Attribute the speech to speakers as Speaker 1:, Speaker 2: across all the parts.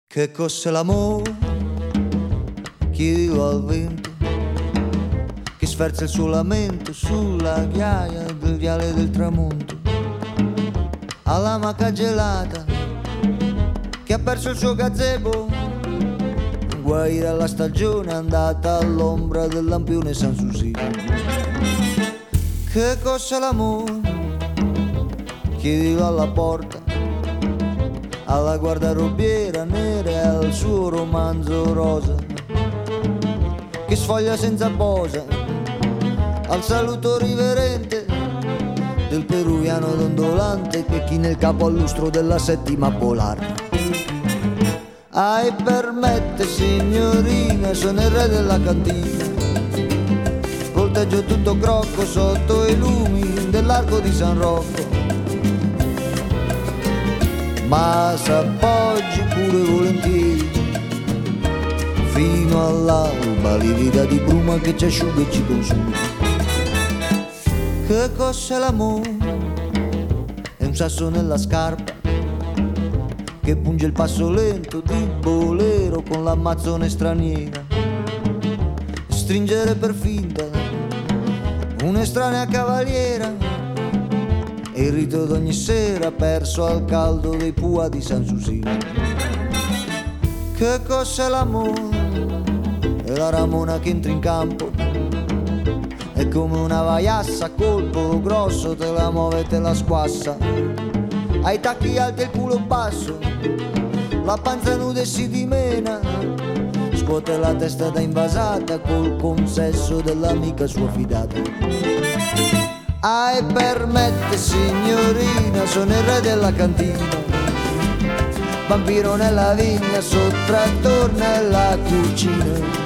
Speaker 1: Che cos'è l'amore? Chiedilo al vento che sferza il suo lamento sulla ghiaia del viale del tramonto, alla maca gelata che ha perso il suo gazebo, guaire alla stagione andata all'ombra del lampione Sanssouci. Che cos'è l'amore? Chiedilo alla porta, alla guardarobiera nera e al suo romanzo rosa che sfoglia senza posa, al saluto riverente del peruviano dondolante che china il capo al lustro della settima polare. Permette signorina, sono il re della cantina, volteggio tutto crocco sotto i lumi dell'arco di San Rocco, ma s'appoggi pure volentieri fino all'alba, livida di bruma che ci asciuga e ci consuma. Che cos'è l'amore? È un sasso nella scarpa che punge il passo lento di bolero con l'ammazzone straniera, stringere per finta un'estranea cavaliera e il rito d'ogni sera perso al caldo dei pua di Sanssouci. Che cos'è l'amore? È la ramona che entra in campo, è come una vaiassa a colpo grosso, te la muove e te la squassa, ai tacchi alti e il culo basso, la panza nuda e si dimena, scuote la testa da invasata col consesso dell'amica sua fidata. Permette signorina, sono il re della cantina, vampiro nella vigna, sottrattor nella cucina,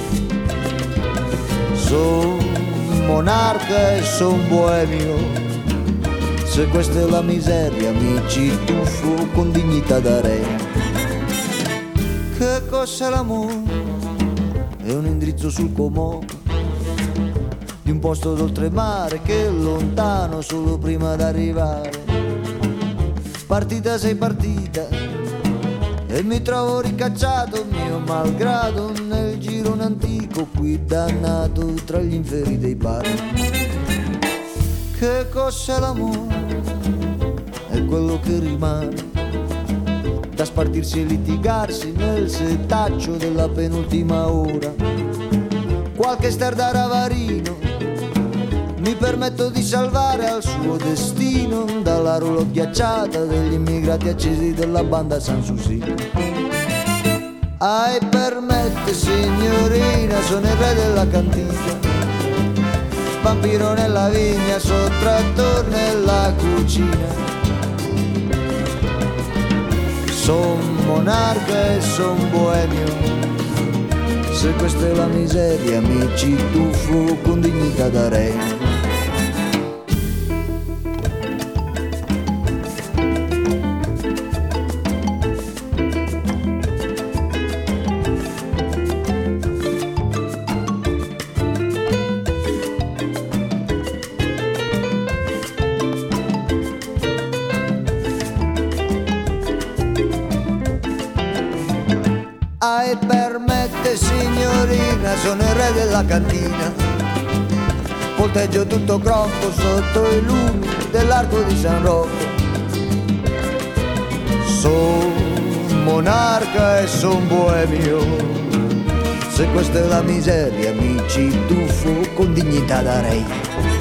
Speaker 1: son monarca e son boemio, se questa è la miseria mi ci tuffo con dignità da re. Che cos'è l'amore? È un indirizzo sul Comò di un posto d'oltremare che è lontano solo prima d'arrivare. Partita sei partita e mi trovo ricacciato mio malgrado nel girone antico qui dannato tra gli inferi dei bar. Che cos'è l'amore? È quello che rimane da spartirsi e litigarsi nel setaccio della penultima ora. Qualche ster ravarino mi permetto di salvare al suo destino dalla roulotte ghiacciata degli immigrati accesi della banda Sanssouci. Permette signorina, sono il re della cantina, vampiro nella vigna, sottrattor nella cucina, son monarca e son boemio, se questa è la miseria mi ci tuffo con dignità da re. Permette signorina, sono il re della cantina, volteggio tutto crocco sotto i lumi dell'arco di San Rocco, son monarca e son boemio, se questa è la miseria mi ci tuffo con dignità da re.